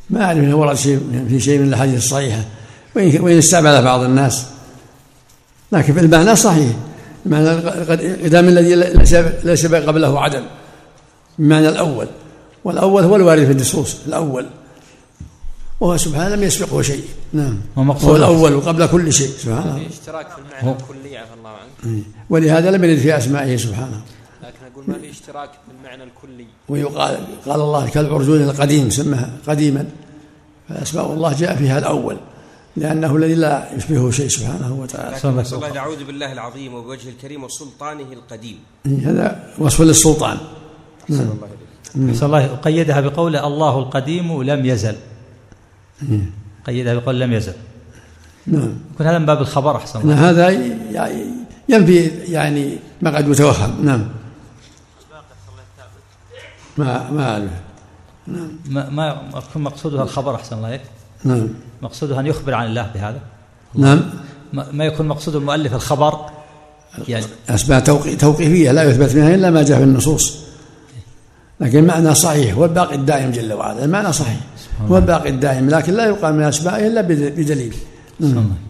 ما أعرف أنه ورد في شيء من الأحاديث الصحيحة، وإن استعمل بعض الناس، لكن في المعنى صحيح، المعنى القدام الذي ليس قبله عدم، بمعنى الأول، والأول هو الوارد في النصوص الأول، وهو سبحانه لم يسبقه شيء. نعم، هو الأول وقبل كل شيء سبحانه. في اشتراك في المعنى الكلي عفى الله عنه، ولهذا لم يرد في أسمائه سبحانه. لكن أقول ما في اشتراك في المعنى الكلي. ويقال قال الله كالعرجون القديم، سمها قديما، فأسماء الله جاء فيها الأول لأنه الذي لا يشبهه شيء سبحانه وتعالى. الله نعوذ بالله العظيم وبوجه الكريم وسلطانه القديم، هذا وصف للسلطان. نسأل الله قيدها بقوله الله القديم لم يزل، قيدها بقول لم يزل. نعم، يكون هذا من باب الخبر أحسن الله. هذا ينفي يعني ما قد يتوهم. نعم، ما أعرف. نعم، ما يكون مقصودها الخبر أحسن الله. نعم، مقصودها أن يخبر عن الله بهذا. نعم، ما يكون مقصود المؤلف الخبر، يعني أسماء توقيفية لا يثبت منها إلا ما جاء في النصوص، لكن المعنى صحيح، هو الباقي الدائم جل وعلا، المعنى صحيح هو الباقي الدائم، لكن لا يقال من أسمائه إلا بدليل.